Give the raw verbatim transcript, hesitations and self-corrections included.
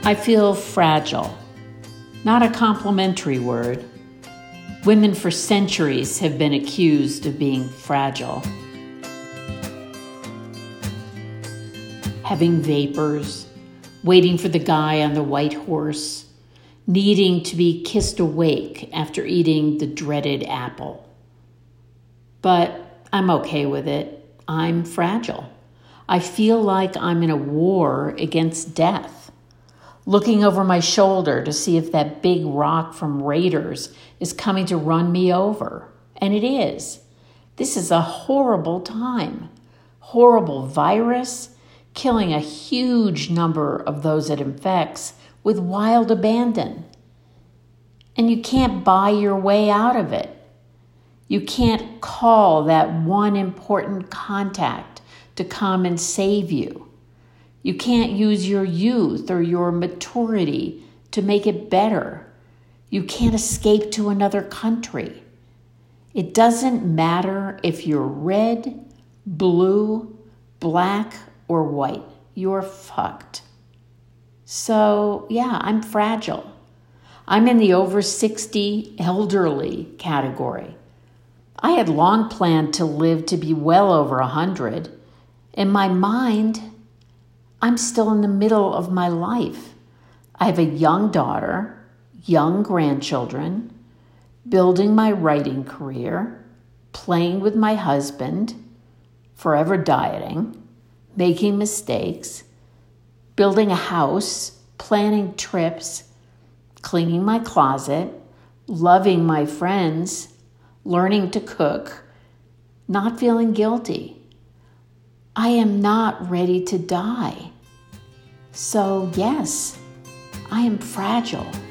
I feel fragile. Not a complimentary word. Women for centuries have been accused of being fragile. Having vapors, waiting for the guy on the white horse, needing to be kissed awake after eating the dreaded apple. But I'm okay with it. I'm fragile. I feel like I'm in a war against death, looking over my shoulder to see if that big rock from Raiders is coming to run me over. And it is. This is a horrible time. Horrible virus, killing a huge number of those it infects with wild abandon. And you can't buy your way out of it. You can't call that one important contact to come and save you. You can't use your youth or your maturity to make it better. You can't escape to another country. It doesn't matter if you're red, blue, black, or white. You're fucked. So, yeah, I'm fragile. I'm in the over sixty elderly category. I had long planned to live to be well over one hundred. In my mind, I'm still in the middle of my life. I have a young daughter, young grandchildren, building my writing career, playing with my husband, forever dieting, making mistakes, building a house, planning trips, cleaning my closet, loving my friends, learning to cook, not feeling guilty. I am not ready to die. So yes, I am fragile.